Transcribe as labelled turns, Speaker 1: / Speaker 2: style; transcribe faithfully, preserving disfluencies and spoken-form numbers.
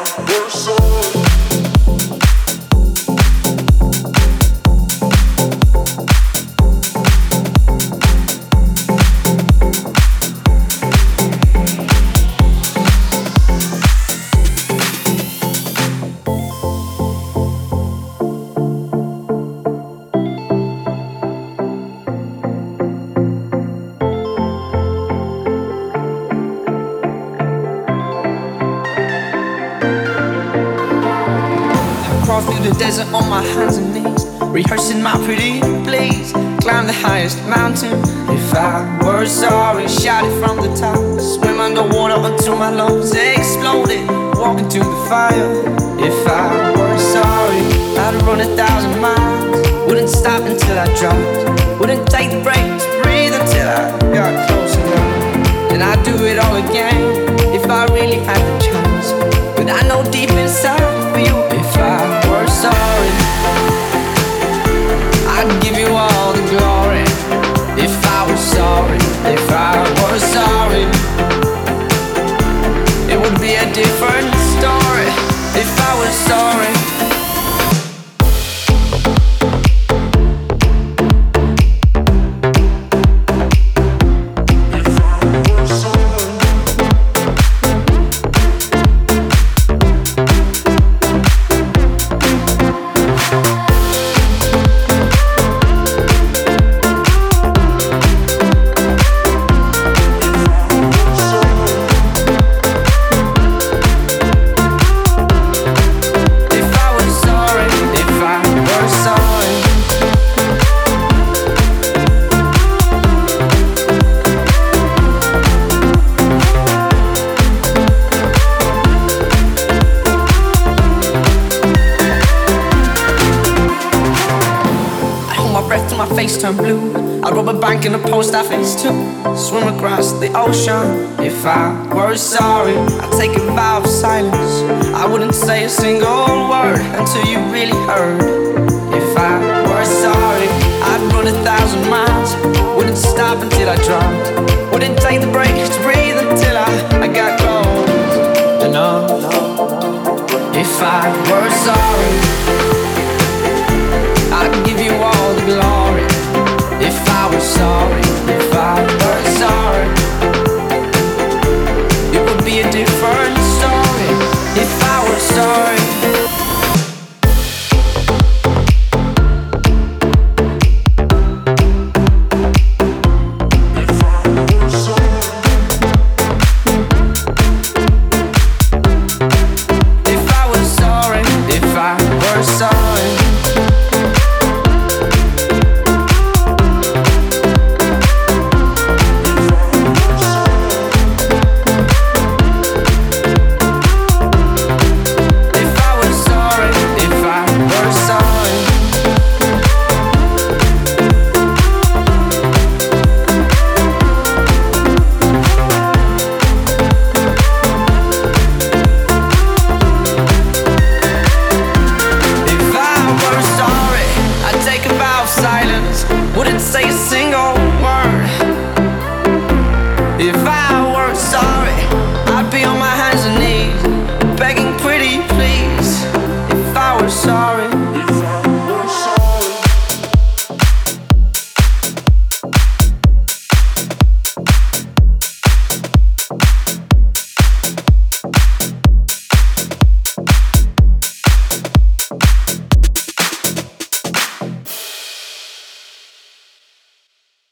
Speaker 1: Desert on my hands and knees, rehearsing my pretty please. Climb the highest mountain. If I were sorry, shout it from the top. Swim underwater until my lungs exploded. Walk into the fire. If I were sorry, I'd run a thousand miles. Wouldn't stop until I dropped. Wouldn't take the breaks, breathe until I got close enough. And I'd do it all again if I really had the chance. But I know deep inside for you, if I were sorry, I'd give you all the glory. If I was sorry, if I was sorry, it would be a different story. If I was sorry. Turn blue. I'd rob a bank in a post office too. Swim across the ocean. If I were sorry, I'd take a vow of silence. I wouldn't say a single word until you really heard. If I were sorry, I'd run a thousand miles. Wouldn't stop until I dropped. Wouldn't take the break to breathe until I, I got close enough. If I were sorry, I'd give you all the glory. If I was sorry, if I were sorry, it would be a different story. If I were sorry.